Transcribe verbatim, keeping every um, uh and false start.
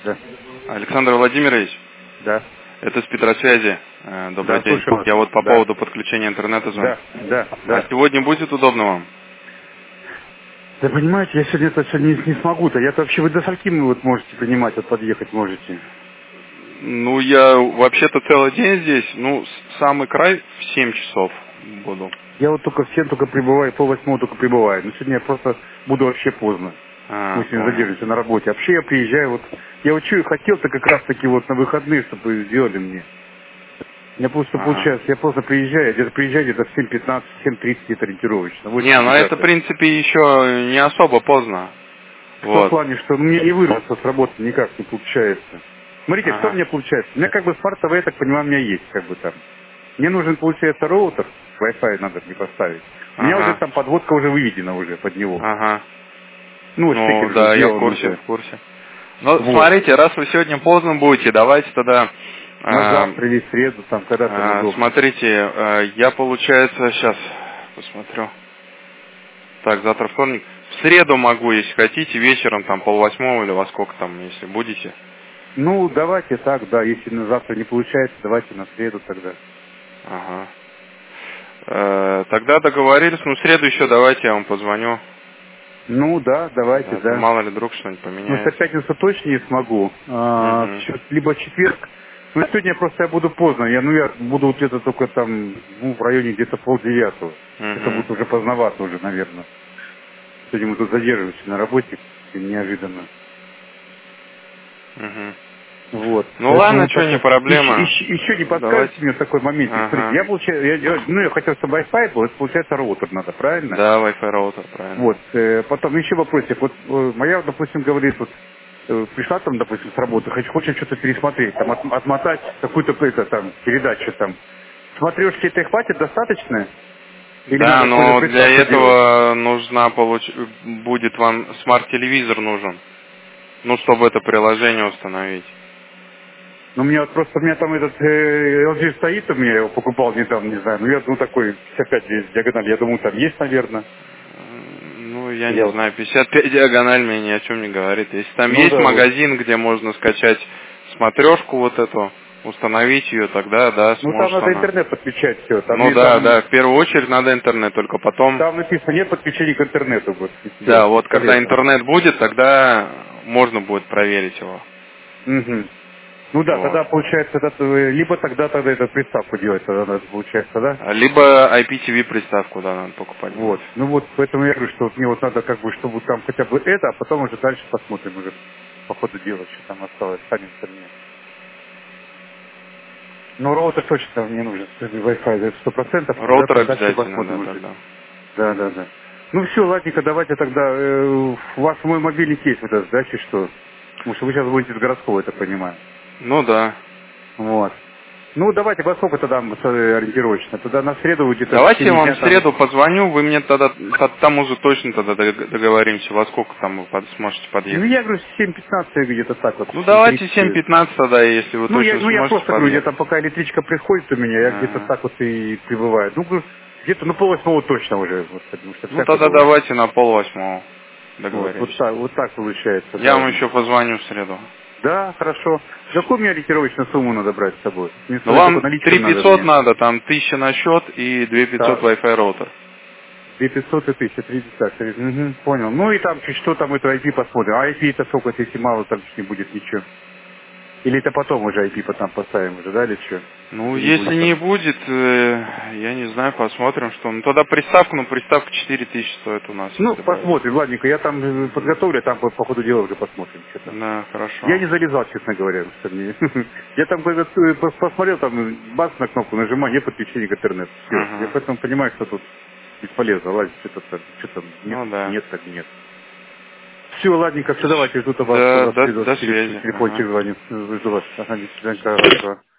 Да. Александр Владимирович, Да. это с Петросвязи. Э, Добрый Да, день. слушаю вас. Я вот по Да. поводу подключения интернета звоню. Да, да, А да. сегодня будет удобно вам? Да понимаете, я сегодня это сегодня не, не смогу-то. Я-то вообще вы до скольки вы вот можете принимать, вот подъехать можете? Ну, я вообще-то целый день здесь. Ну, с- самый край в семь часов буду. Я вот только в семь только прибываю, пол восьмого только прибываю. Но сегодня я просто буду вообще поздно. А, Мы сегодня понял. задержимся на работе. Вообще я приезжаю вот... Я вот что и хотел-то как раз-таки вот на выходные, чтобы сделали мне. Я просто Ага. получается, я просто приезжаю, где-то приезжаю где-то в семь пятнадцать, семь тридцать где-то ориентировочно. Не, восемь ну это, в десятых. принципе, еще не особо поздно. В том Вот. плане, что мне не вырваться с работы никак не получается. Смотрите, что у Ага. меня получается? У меня как бы смарт-ТВ, я так понимаю, у меня есть как бы там. Мне нужен, получается, роутер, Wi-Fi надо мне поставить. У меня уже Ага. там подводка уже выведена уже под него. Ага. Ну, вот Ну, штекер уже да, я в сделан курсе, уже. в курсе. Ну, Вот. смотрите, раз вы сегодня поздно будете, давайте тогда... На э, завтра или в среду, там, когда там э, удобно. смотрите, э, я, получается, сейчас посмотрю. Так, завтра вторник. В среду могу, если хотите, вечером, там, полвосьмого или во сколько там, если будете. Ну, давайте так, да, если на завтра не получается, давайте на среду тогда. Ага. Э, тогда договорились, ну, в среду еще давайте я вам позвоню. Ну, да, давайте, Да, то да. мало ли вдруг что-нибудь Ну, что в поменяется. пятницу точно не смогу. А, в Угу. чет- либо четверг. Ну, сегодня просто я буду поздно. Я, ну, я буду вот где-то только там, ну, в районе где-то полдевятого. Это Угу. будет уже поздновато уже, наверное. Сегодня мы тут задерживаемся на работе, неожиданно. Угу. Вот. Ну Поэтому ладно, вот что, не так. Еще, проблема. еще, еще не Давайте. подскажете мне такой моментик. Смотрите, Ага. я получаю, я, я- ну, я хотел, чтобы Wi-Fi был, это получается роутер надо, правильно? Да, Wi-Fi роутер, правильно. Вот. э, потом еще вопросик. Вот э, моя, допустим, говорит, вот э, пришла там, допустим, с работы, хоч- хочет что-то пересмотреть, там, от- отмотать какую-то это, там, передачу там. Смотрешки этой хватит достаточно? Или Да, надо какую-то но для приставку делать? этого нужна получ... будет вам смарт-телевизор нужен. Ну, чтобы это приложение установить. Ну, у меня вот просто, у меня там этот э, эл джи стоит, у меня я его покупал недавно, не знаю, ну, я, ну, такой пятьдесят пять диагональ, я думаю, там есть, наверное. М, Ну, я Я не вот, знаю, пятьдесят пять диагональ мне ни о чем не говорит. Если там ну, есть да, вот. магазин, где можно скачать смотрешку вот эту, установить ее, тогда, да, Ну, там сможет надо она. интернет подключать все, там, Ну не- да, там, да, в первую очередь надо интернет, только потом, там написано, нет подключения к интернету, вот, да, сделать вот когда бесполезно. интернет будет, тогда можно будет проверить его. Угу. Ну да, Вот. тогда получается, этот, э, либо тогда тогда эту приставку делать, тогда надо, получается, да? Либо ай пи ти ви приставку, да, надо покупать будет. Вот. Ну вот, поэтому я говорю, что вот мне вот надо как бы, чтобы там хотя бы это, а потом уже дальше посмотрим уже по ходу дела, что там осталось, останется мне. Но роутер точно мне нужен, Wi-Fi, это сто процентов, да, Роутер там дальше обязательно, посмотрим да, да, уже. да. Да, да, да. Ну все, ладненько, давайте тогда, э, у вас мой мобильник есть, вот этот, да, чи что? Потому что вы сейчас будете с городского, я так понимаю. Ну да. Вот. Ну, давайте во сколько тогда м, с- э, ориентировочно? Тогда на среду вы где-то в Давайте я течение вам дня в там... среду позвоню, вы мне тогда, т- там уже точно тогда дог- договоримся, во сколько там вы под- сможете Ну, подъехать. я говорю, семь пятнадцать где-то так вот, Ну семь давайте тридцать. семь пятнадцать тогда, если вы Ну, я, точно ну, я сможете просто говорю, подъехать. где-то пока электричка приходит у меня, я где-то Ага. так вот и прибываю. Ну, говорю, где-то, ну, полвосьмого точно уже, вот, потому что Ну всякое тогда бывает. давайте на пол восьмого Вот, вот договоримся. так, вот так получается, Я да. вам еще позвоню в среду. Да, хорошо. Какую мне ориентировочную сумму надо брать с собой? Мне Ну сказать, только вам наличком три надо пятьсот мне. надо, там тысяча на счет и две пятьсот Так, Wi-Fi роутер. две пятьсот и тысяча, три десятка. Угу, понял. Ну и там чуть что там это ай пи посмотрим. А ай пи это сколько, если мало, там чуть не будет ничего. Или это потом уже ай пи потом поставим уже, да, или что? Ну, Или если будет не там? будет, э, я не знаю, посмотрим, что. Ну, тогда приставку, ну, приставка четыре тысячи стоит у нас, Ну, если брать. посмотрим, ладненько, я там э, подготовлю, а там по, по ходу дела уже посмотрим, что там. Да, Я хорошо. не залезал, честно говоря, что мне. Я там когда, э, пос- посмотрел, там бац на кнопку нажимаю, нет подключения к интернету. Все. Я Ага. поэтому понимаю, что тут бесполезно лазить, что-то там, что там нет, Ну да. нет, так нет. Все, ладненько, все, давайте, жду вас, Да, вас до, через до через связи. Ага. телефончик звонит. Жду вас. Ага, до свидания, хорошо.